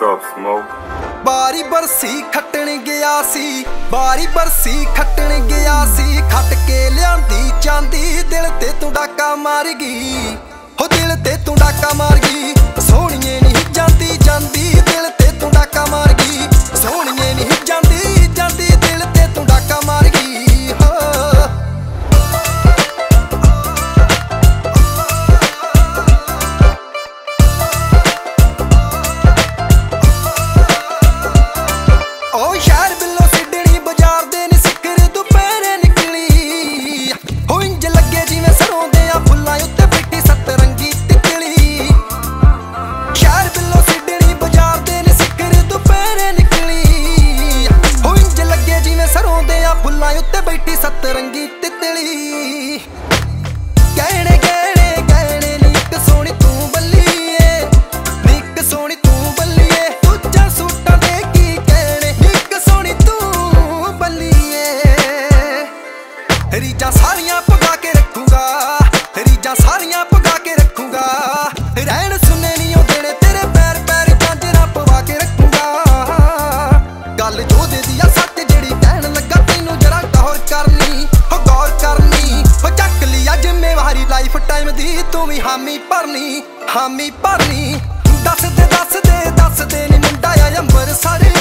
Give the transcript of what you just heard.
up, Smoke? ਬਾਰੀ ਬਰਸੀ ਖੱਟਣ ਗਿਆ ਸੀ, ਬਾਰੀ ਬਰਸੀ ਖੱਟਣ ਗਿਆ ਸੀ। ਖੱਟ ਕੇ ਲਿਆਂਦੀ ਚਾਂਦੀ, ਦਿਲ ਤੇ ਤੂੰ ਡਾਕਾ ਮਾਰ ਗਈ। ਹੋ ਦਿਲ ਤੇ ਤੂੰ ਡਾਕਾ ਮਾਰ ਗਈ। ਸੋਹਣੀਏ ਨਹੀਂ ਜਾਂਦੀ ਜਾਂਦੀ, ਦਿਲ ਤੇ ਤੂੰ ਡਾਕਾ ਮਾਰ ਗਈ। ਸੋਹਣੀਏ ਨਹੀਂ ਜਾਂਦੀ ਜਾਂਦੀ, ਦਿਲ ਤੇ ਤੂੰ ਡਾਕਾ ਮਾਰ ਗਈ। ਹੋ ਉੱਤੇ ਬੈਠੀ ਸਤਰੰਗੀ ਤਿਤਲੀ। ਗਹਿਣੇ ਗਹਿਣੇ ਗਹਿਣੇ ਨੀ ਇੱਕ ਸੋਹਣੀ ਤੂੰ ਬੱਲੀਏ, ਨੀ ਇੱਕ ਸੋਹਣੀ ਤੂੰ ਬੱਲੀਏ। ਦੂਜਾ ਸੂਟਾਂ ਦੇ ਕੀ ਕਹਿਣੇ, ਨੀ ਇੱਕ ਸੋਹਣੀ ਤੂੰ ਬੱਲੀਏ। ਰੀਜਾਂ ਸਾਰੀਆਂ ਪੁਗਾ ਕੇ ਰੱਖੂਗਾ, ਰੀਜਾਂ ਸਾਰੀਆਂ ਪੁਗਾ ਕੇ ਰੱਖੂਗਾ। ਰਹਿਣ ਸੁਣੇ ਨੀ ਉਹ ਦੇਣੇ ਤੇਰੇ ਪੈਰ ਪੈਰ ਝਾਂਜਰਾਂ ਪਵਾ ਕੇ ਰੱਖੂਗਾ। ਗੱਲ ਜੋਦੇ ਦੀ ਆ ਸੱਚ ਜਿਹੜੀ ਕਹਿਣ ਲੱਗਾ ਤੈਨੂੰ ਜਰਾ ਗੌਰ ਕਰਨੀ, ਹੋ ਗੌਰ ਕਰਨੀ। ਹੋ ਚੱਕ ਲਿਆ ਜ਼ਿੰਮੇਵਾਰੀ ਲਾਈਫ ਟਾਈਮ ਦੀ, ਤੂੰ ਵੀ ਹਾਮੀ ਭਰਨੀ, ਹਾਮੀ ਭਰਨੀ। ਦੱਸਦੇ ਦੱਸਦੇ ਦੱਸਦੇ ਨੀ ਮੁੰਡਾ ਆ ਅੰਬਰਸਰ।